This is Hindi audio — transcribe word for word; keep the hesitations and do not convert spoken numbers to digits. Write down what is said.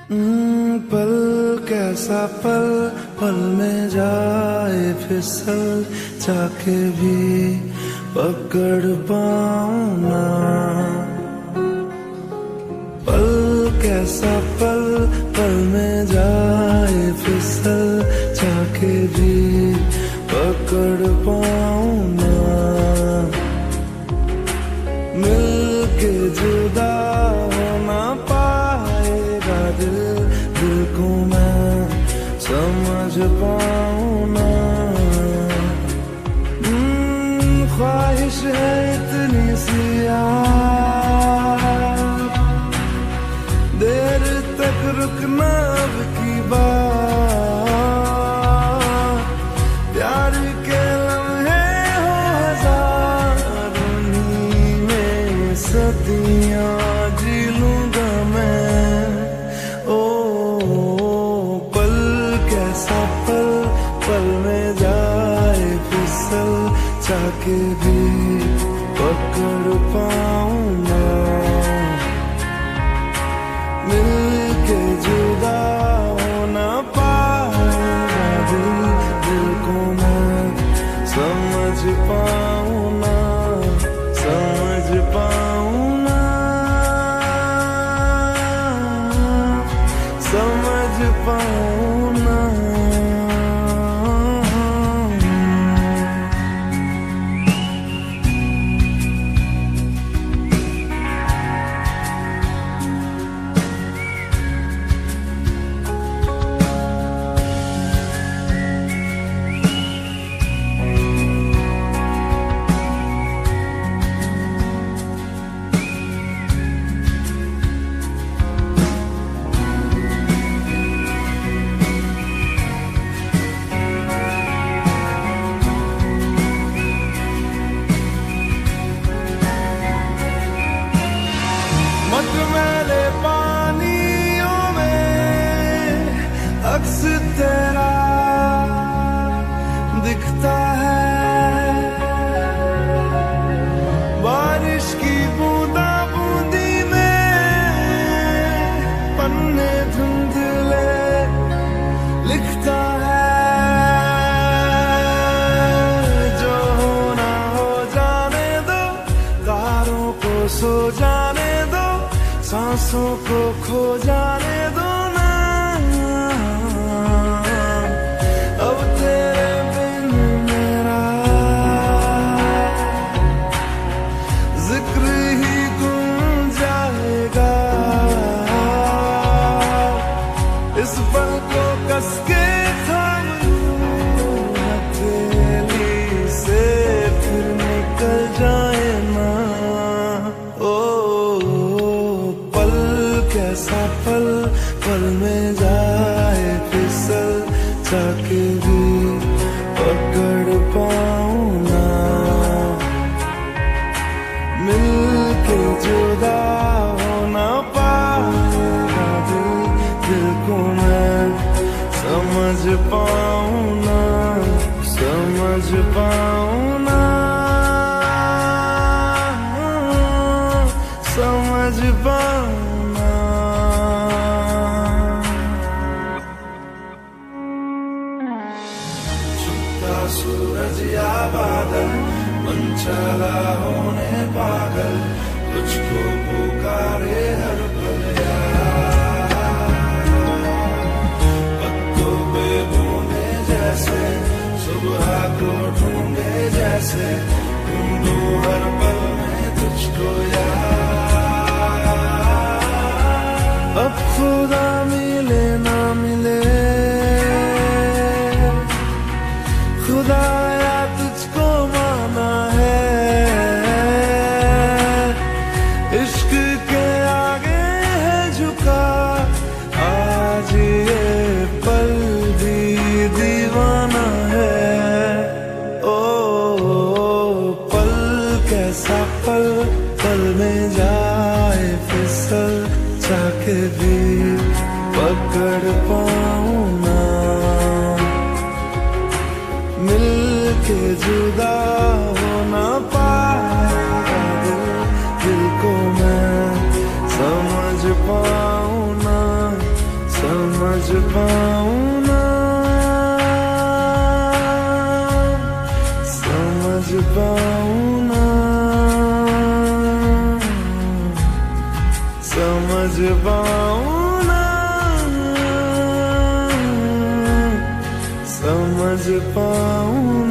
हम्म, पल कैसा पल, पल में जाए फिसल, चाके भी पकड़ पाऊं ना। पल कैसा पल, पल में जाए फिसल, चाके भी पकड़ पाऊं ना। मिलके जुदा होना पाएगा दिल, दिल को मैं समझ पाऊं ना। हम्म, ख्वाहिश है इतनी सी यार, देर तक रुकना अब की बात। प्यार के लम्हे हो हजार, उन्हीं में सदियां जी लूंगा मैं। ओ पल कैसा पल, पल में जाए फिसल, चाके भी पकड़ पाऊं ना। मिलके जुदा होना पाएगा दिल, दिल को मैं समझ पाऊं ना, समझ पाऊं ना, समझ पाऊं ना। मटमैले पानियों में अक्स तेरा दिखता है, बारिश की बूंदा बूंदी में पन्ने धुंधले लिखता है। जो होना हो जाने दो, तारों को सो जाने दो, सांसों को खो जाने दो ना। अब तेरे बिन मेरा जिक्र ही गुम जाएगा। इस पल को कस के थाम लूं, हथेली से फिर निकल जाए ना। ओ कैसा पल, पल में जाए फिसल, चाके भी पकड़ पाऊं ना। मिलके जुदा होना पाएगा दिल, दिल को मैं समझ पाऊं ना, समझ पाऊं ना, समझ पाऊं। सूरज या बादल, मन चला होने पागल, तुझको पुकारे हर पल यार। पत्तों पे बूंदे जैसे, सुबह को ढूंढे जैसे, ढूंढूं हर पल में तुझको यार। अब खुदा मिले ना मिले, खुदाया तुझको माना है। इश्क के आगे है झुका आज ये पल भी दीवाना है। ओ पल कैसा पल, पल में जाए फिसल, चाके भी पकड़ पाऊं ना। मिलके जुदा होना पाएगा दिल, दिल को मैं समझ पाऊं ना, समझ पाऊं ना, समझ पाऊं ना, समझ पाऊं ना, समझ पाऊं